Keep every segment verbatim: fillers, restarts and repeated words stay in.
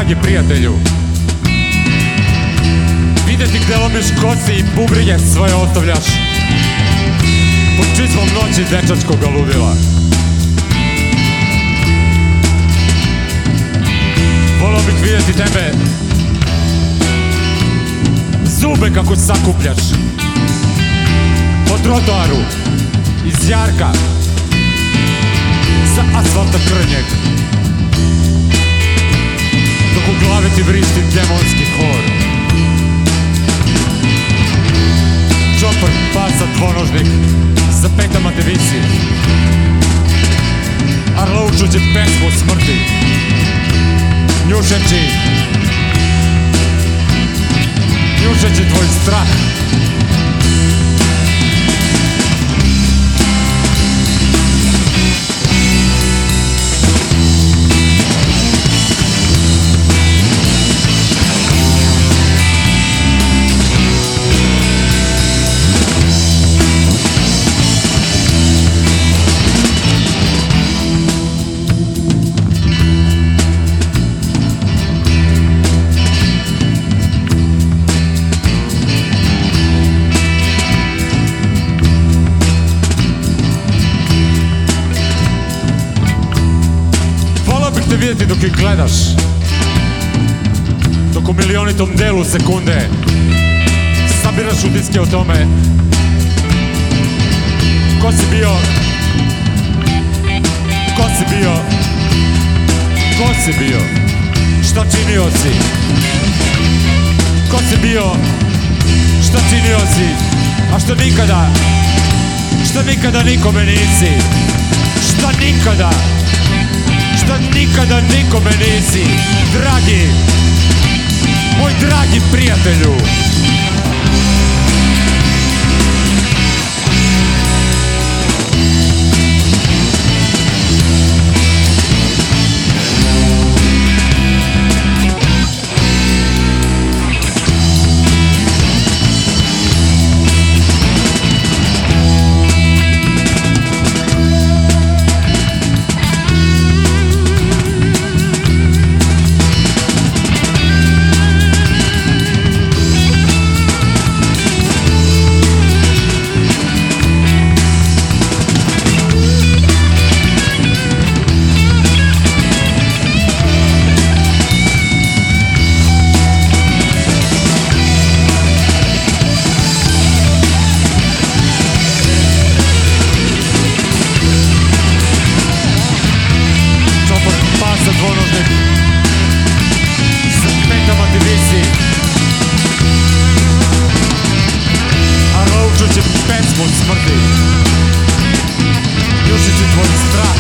dragi prijatelju. Videti gde lomiš kosi i bubrije svoje ostavljaš pod čizmom noći dečačkoga ludila. Volao bih vidjeti tebe, zube kako sakupljaš po trotoaru iz jarka sa asfalta krnjeg, dok u glave ti vrišti demonski hor. Čopar pasa dvonožnik za petama te visi, arlaučuće pesmu smrti, njušeći, njušeći tvoj strah. Vidjeti dok ih gledaš, dok u milionitom delu sekunde sabiraš utiske o tome ko si bio, ko si bio, ko si bio, šta činio si, ko si bio, šta činio si, a što nikada, šta nikada nikome nisi, šta nikada, šta nikada nikome nisi, dragi, moj dragi prijatelju. Pesmu smrti, njušeći tvoj strah.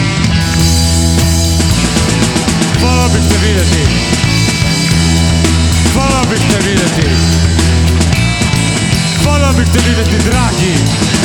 Volao bih te vidjeti, volao bih te vidjeti, volao bih te vidjeti, dragi.